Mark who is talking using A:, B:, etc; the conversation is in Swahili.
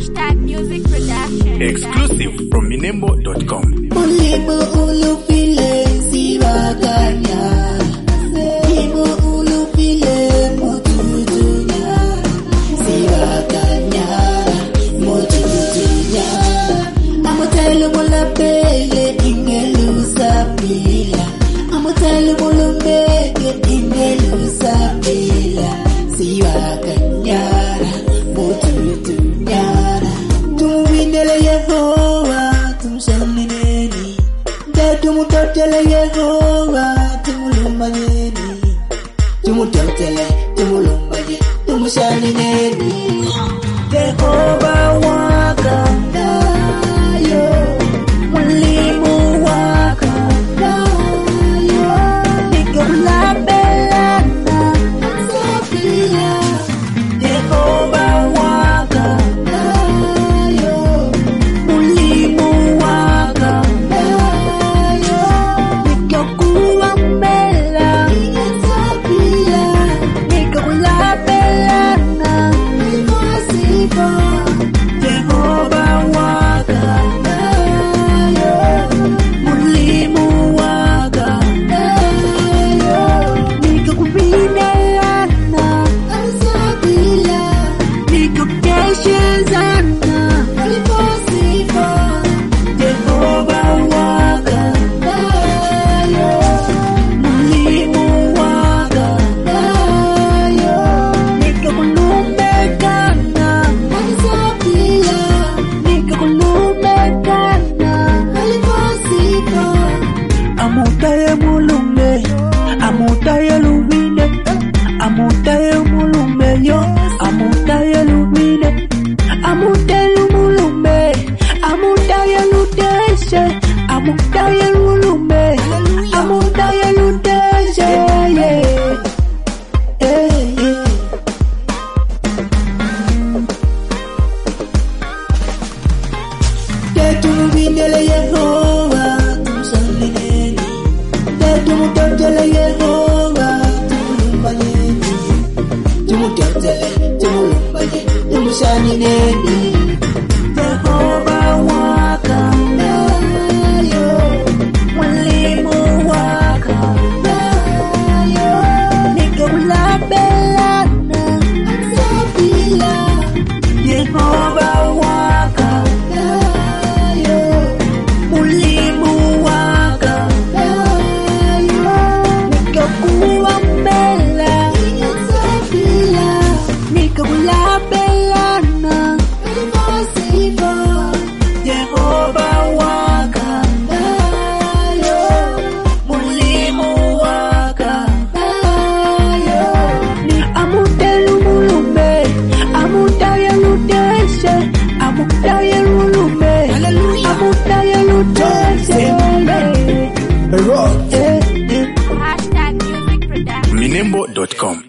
A: Music Production.
B: Exclusive from Minembo.com.
C: Mulimo ulupile siwakanya, Mulimo ulupile mututunya, siwakanya mututunya. Amutelu mulapele ingelusapila, Amutelu mulumeke ingelusapila, siwakanya mututunya. Tumwindele Yehova tumshanini, tumutotele Yehova tumulumanyeni, tumutotele tumulumanye tumushanini. Yehova wakanayo, Mwalimu wakanayo, nikamlabelana sapila. Yehova wakanayo, Mwalimu wakanayo, nikakuambela sapila, nikamlabelana imasifa. Yehova wakanayo, Mwalimu wakanayo, nikakubinelana sapila, nikakeshezana imasifa. Yehova wakanayo, Mwalimu wakanayo, nikakulumekana sapila, nikakulumekana imasifa. Amutaye mulume, amutaye lubine, amutaye mulume yo, amutaye lubine, amutaye mulume, amutaye ludeshe, amutaye mulume, amutaye ludeshe, Tumwindele Yehova tumshanini, tumutotele Yehova tumulumanyeni, tumutotele tumulumanye tumushanini. Yehova wakanayo, Mwalimu wakanayo, nikakulabelana sapila. Yehova wakanayo, Mwalimu wakanayo, nikakuambela sapila, nikakulabelana imasifa. Yehova wakanayo, Mwalimu wakanayo, ni amutelu mulume, amutaye ludeshe, amutaye mulume, amutaye ludeshe.
A: Music Production.
B: Minembo.com.